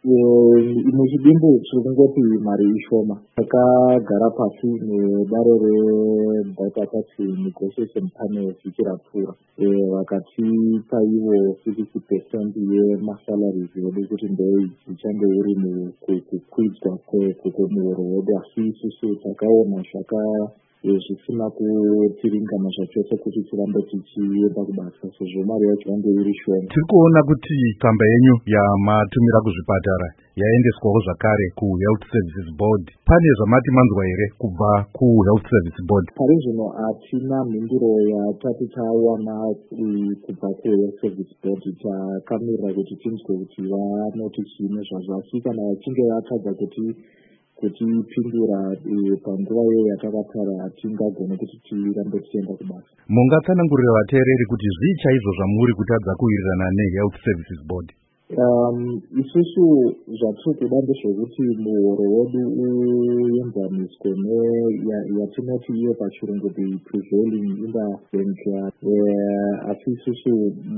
muchidimbu tiri kungoti mari ishoma. Takagara pasi nedare redhatati negotiation panel zvichirapfuura, vakatipa ivo 60% yemasalaries vedu kuti ndei zvichange uri kukwidzwa kwemuhoro wedu, asi isusu takaona zvisina kutiringana zvachose kuti tirambe tichienda kubasa, sezvo mari yacho yange iri shoma. Tiri kuona kuti tsamba yenyu yamatumira kuzvipatara yaendeswawo zvakare kuHealth Services Board. Pane zvamati manzwa here kubva kuHealth Services Board? Pari zvino hatina mhinduro yatati tawana kubva kuHealth Services Board. Takamirira kuti tinzwe kuti vanoti chiini zvazvo, asi kana vachinge vatadza kutipindura panguva iyo yatakatara, hatingagone kuti tirambe tichienda kubasa. Mungatsanangurira vateereri kuti zvii chaizvo zvamuri kutadza kuwirirana neHealth Services Board? Isusu zvatiri kuda ndezvekuti muhoro wedu uenzaniswe yatinoti iyo pachirungu prevailing in the bank. Asi isusu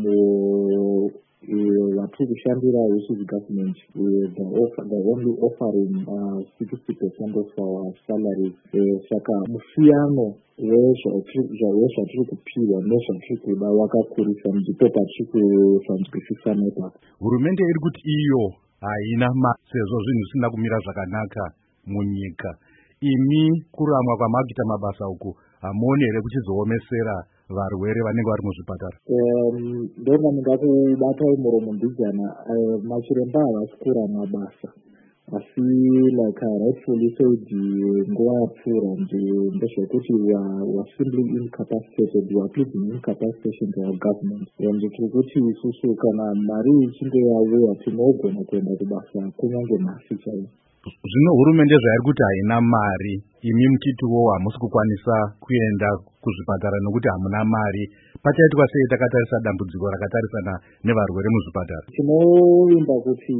vatiri kushandira which is government, the only offering 60% of our salaries. Saka musiyano wezvatiri kupiwa nezvatiri kuda wakakurisa, ndipo patiri kusanzwisisana ipapo. Hurumende iri kuti iyo haina sezvo zvinhu zvisina kumira zvakanaka munyika. Imi kuramwa kwamakuita mabasa uku hamuoni here kuchizoomesera varwere vanenge vari muzvipatara? Ndonga ndingakubatai muromo mbijana, machiremba havasi kuramwa basa, asi like I rightfully said nguva yapfuura ndezvekuti we simply incapacitated, we are pleading incapacitation to our government. And tiri kuti isusu kana mari ichinge yauya tinogona kuenda kubasa kunyange nhasi chaiyo. Zvino hurumende zvairi kuti haina mari, imi muchitiwo hamusi kukwanisa kuenda kuzvipatara nokuti hamuna mari. Pachaitwa sei takatarisa dambudziko rakatarisana nevarwere muzvipatara? Tinoimba kuti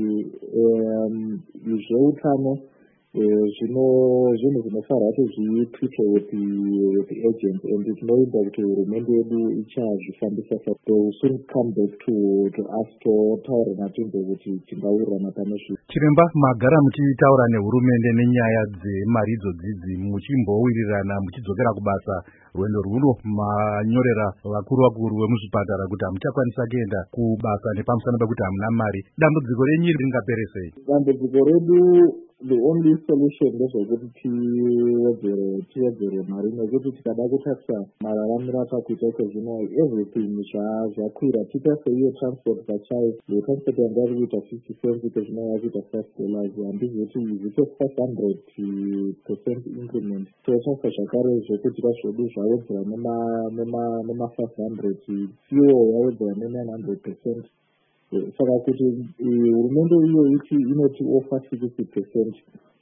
zveutano zvinhu zvinofanira kuti zviitwe with agents, and tinoimba kuti hurumende yedu ichazvifambisa. So we soon come back to us totaura natinzo kuti tingawirirana pane zvi. Chiremba, magara muchitaura nehurumende nenyaya dzemari idzodzi, muchimbowirirana muchidzokera kubasa, rwendo rwuno manyorera vakuru vemuzvipatara kuti hamuchakwanisa kuenda kubasa nepamusana pekuti hamuna mari. Dambudziko renyu ringapere sei? Dambudziko redu the only solution ndezvekuti tiwedzere mari, nekuti tikada kutakisa mararamiro akakuita sezvino everything zvakwira. Titakise iyo transport pachayo, transport yanga iri kuita 50 cents sezvino yakuita $5. Handizoti zvito 500% increment. Totakisa zvakare zvekuti zvedu zvawedzera nema 500, fuel yawedzera ne900%. Saka kuti hurumende iyo inoti offer 60%,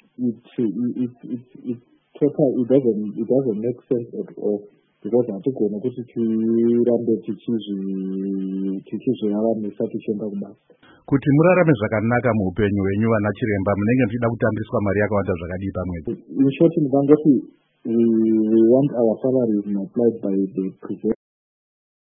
it doesn't make sense at all, because hatigona kuti tirambe tichizviraramisa tichienda kubasa. Kuti murarame zvakanaka muupenyu hwenyu, vana chiremba, munenge muchida kutambiswa mari yakawanda zvakadii pamwedzi? In short, ndingangoti we want our salaries multiplied by the